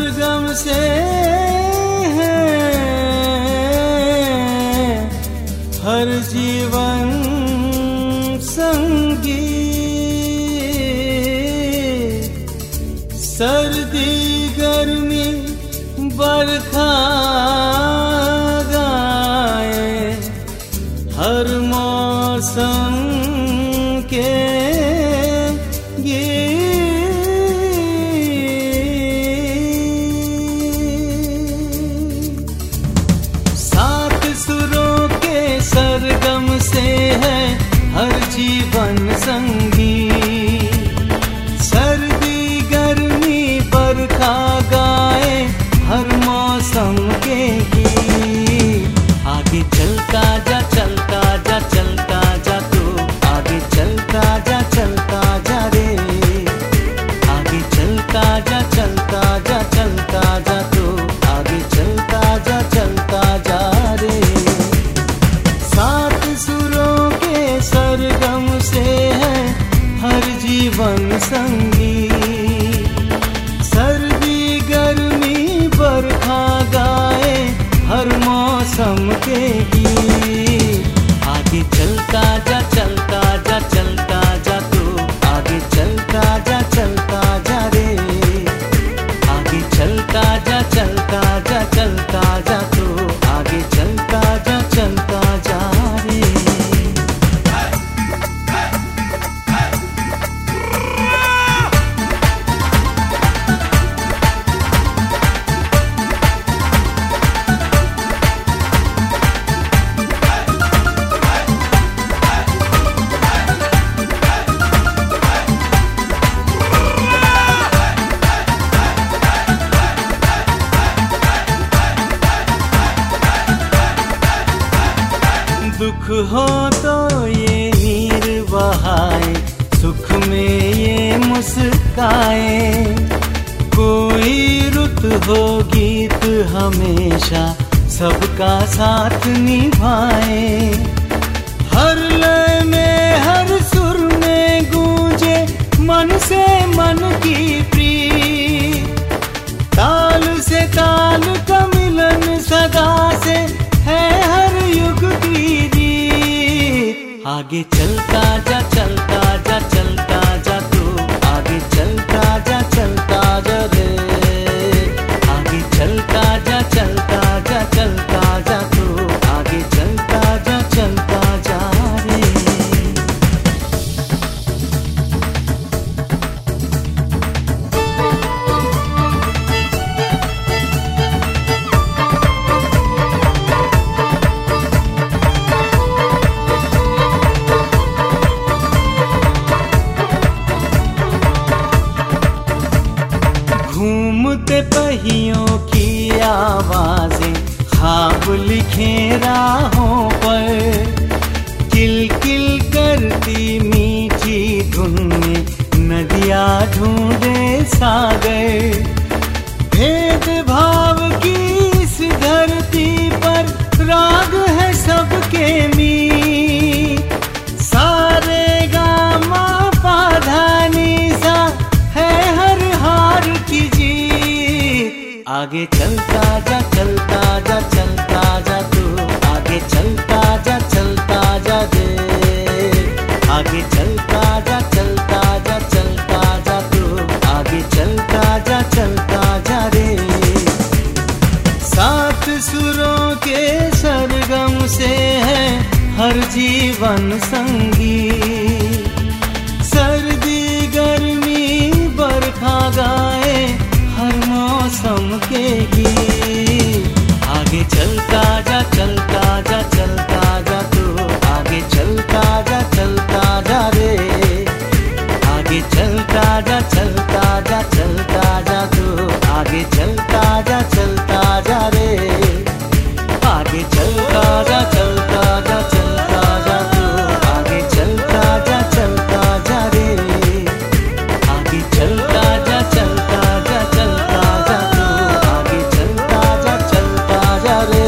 सरगम से है हर जीवन संगी। सर्दी गर्मी बरखा गाए हर मौसम के सात सुरों के सरगम से है हर जीवन संगी। सर्दी गर्मी बरखा गाए हर मौसम के गीत। आगे चलता जा चलता जा चलता जा तू, आगे चलता जा रे। आगे चलता जा चलता जा चलता जा तू, आगे चलता जा रे। सात सुरों के सरगम से है हर जीवन संगी। सर्दी गर्मी बरखा गाए हर मौसम के गीत। आगे चलता जा चलता जा चलता जा तू, आगे चलता जा रे। आगे चलता जा चलता जा चलता जा तू, आगे चलता जा रे। दुख हो तो ये नीर बहाए, सुख में ये मुस्काए। कोई रुत हो गीत हमेशा सबका साथ निभाए। हर लय में हर सुर में गूंजे मन से मन की प्रीत। ताल से ताल का मिलन सदा से है हर युग की रीत। आगे चलता जा चलता जा चलता जा तू, आगे चलता जा रे। आगे चलता जा चलता जा चलता जा तू, आगे चलता जा रे। घूमते पहियों की आवाजें ख्वाब लिखे राहों पर। किलकिल करती मीठी धुन में नदियाँ ढूंढे सागर। भेद भाव की इस धरती पर राग है सबके मीत। सारे गामा पाधा निसा है हर हार की जीत। आगे चलता जा चलता जा चलता जा तू, आगे चलता जा रे। आगे चलता जा चलता जा चलता जा तू, आगे चलता जा रे। सात सुरों के सरगम से है हर जीवन संगी। सर्दी गर्मी बरखा गाए हर मौसम के गीत। आगे चलता जा चलता जा चलता जा तू, आगे चलता जा रे। आगे चलता जा चलता जा चलता जा तू, आगे चलता जा रे। आगे चलता जा चलता जा चलता जा तू, आगे चलता जा रे। आगे चलता जा चलता जा चलता जा तू, आगे चलता जा रे।